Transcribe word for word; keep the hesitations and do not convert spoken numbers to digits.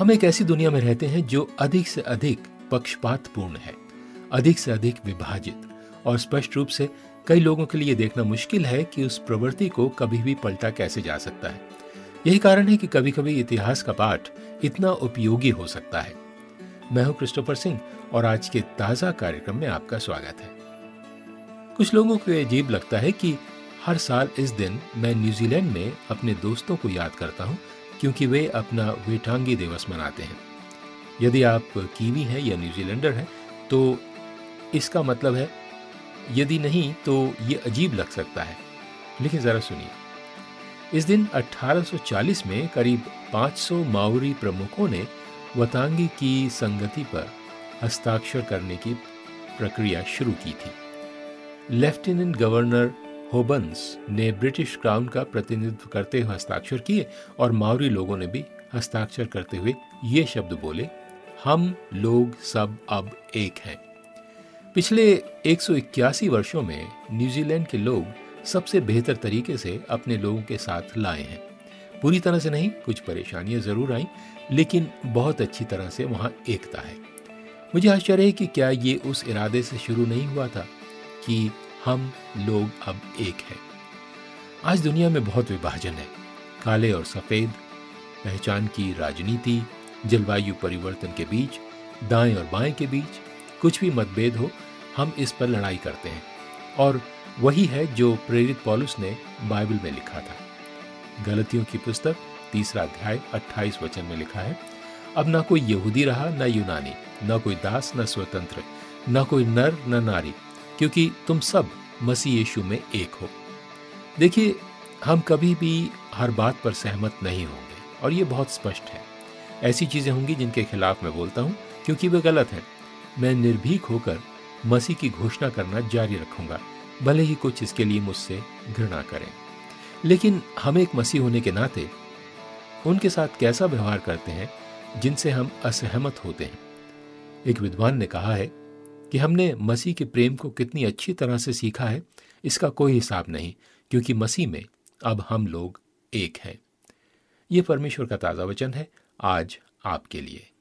हम एक ऐसी दुनिया में रहते हैं जो अधिक से अधिक पक्षपातपूर्ण है, अधिक से अधिक विभाजित, और स्पष्ट रूप से कई लोगों के लिए देखना मुश्किल है कि उस प्रवृत्ति को कभी भी पलटा कैसे जा सकता है। यही कारण है कि कभी कभी इतिहास का पाठ इतना उपयोगी हो सकता है। मैं हूं क्रिस्टोफर सिंह और आज के ताजा कार्यक्रम में आपका स्वागत है। कुछ लोगों को अजीब लगता है कि हर साल इस दिन मैं न्यूजीलैंड में अपने दोस्तों को याद करता हूं क्योंकि वे अपना वेटांगी दिवस मनाते हैं। यदि आप कीवी हैं या न्यूजीलैंडर हैं तो इसका मतलब है, यदि नहीं तो ये अजीब लग सकता है, लेकिन जरा सुनिए। इस दिन अठारह सौ चालीस में करीब पाँच सौ माओरी प्रमुखों ने वतांगी की संगति पर हस्ताक्षर करने की प्रक्रिया शुरू की थी। लेफ्टिनेंट गवर्नर होबन्स ने ब्रिटिश क्राउन का प्रतिनिधित्व करते हुए हस्ताक्षर किए और माओरी लोगों ने भी हस्ताक्षर करते हुए ये शब्द बोले, हम लोग सब अब एक हैं। पिछले एक सौ इक्यासी वर्षों में न्यूजीलैंड के लोग सबसे बेहतर तरीके से अपने लोगों के साथ लाए हैं। पूरी तरह से नहीं, कुछ परेशानियां जरूर आईं, लेकिन बहुत अच्छी तरह से वहां एकता है। मुझे आश्चर्य है कि क्या ये उस इरादे से शुरू नहीं हुआ था कि हम लोग अब एक हैं। आज दुनिया में बहुत विभाजन है, काले और सफेद, पहचान की राजनीति, जलवायु परिवर्तन के बीच, दाएं और बाएं के बीच कुछ भी मतभेद हो, हम इस पर लड़ाई करते हैं। और वही है जो प्रेरित पौलुस ने बाइबल में लिखा था। गलतियों की पुस्तक तीसरा अध्याय अट्ठाईस वचन में लिखा है, अब ना कोई यहूदी रहा न यूनानी, न कोई दास न स्वतंत्र, न कोई नर न नारी, क्योंकि तुम सब मसीह यीशु में एक हो। देखिए, हम कभी भी हर बात पर सहमत नहीं होंगे और ये बहुत स्पष्ट है। ऐसी चीजें होंगी जिनके खिलाफ मैं बोलता हूँ क्योंकि वे गलत हैं। मैं निर्भीक होकर मसीह की घोषणा करना जारी रखूंगा, भले ही कुछ इसके लिए मुझसे घृणा करें। लेकिन हम एक मसीह होने के नाते उनके साथ कैसा व्यवहार करते हैं जिनसे हम असहमत होते हैं। एक विद्वान ने कहा है कि हमने मसीह के प्रेम को कितनी अच्छी तरह से सीखा है, इसका कोई हिसाब नहीं, क्योंकि मसीह में अब हम लोग एक हैं। ये परमेश्वर का ताज़ा वचन है आज आपके लिए।